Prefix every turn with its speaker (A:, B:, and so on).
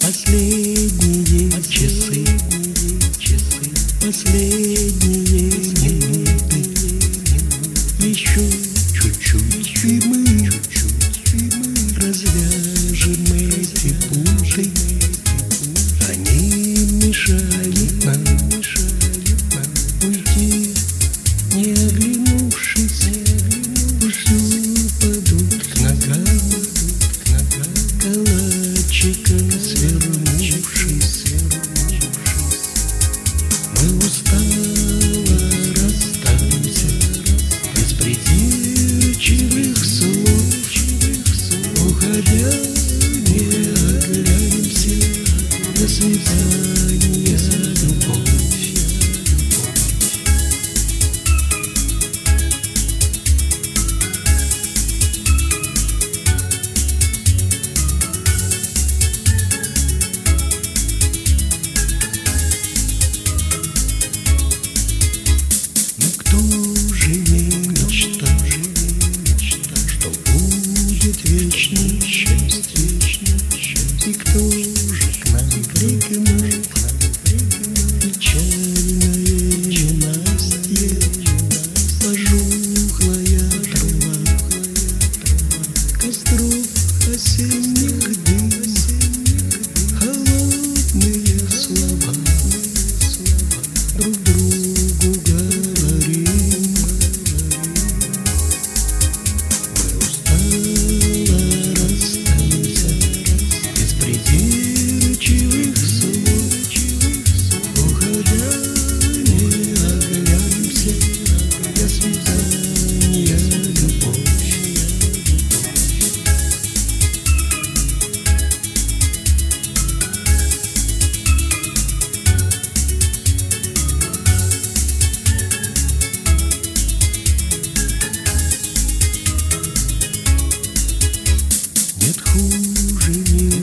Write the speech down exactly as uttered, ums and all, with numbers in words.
A: Последние часы, последние минуты, еще чуть-чуть, и мы развяжем эти путы. Они мешают нам уйти, не оглянувшись, пусть упадут к ногам, калачиком свернувшись. Мы устало расстанемся без придирчивых слов, уходя не оглянемся. До свидания, любовь. Но кто же не мечтал, что будет вечным счастье? И кто же к нам пригнал печальное ненастье? Пожухлая трава, костров осенних дым, холодные слова друг другу говорим. Мы устало расстанемся без придирчивых слов, уходя не оглянемся. До свидания, любовь. Нет хуже, не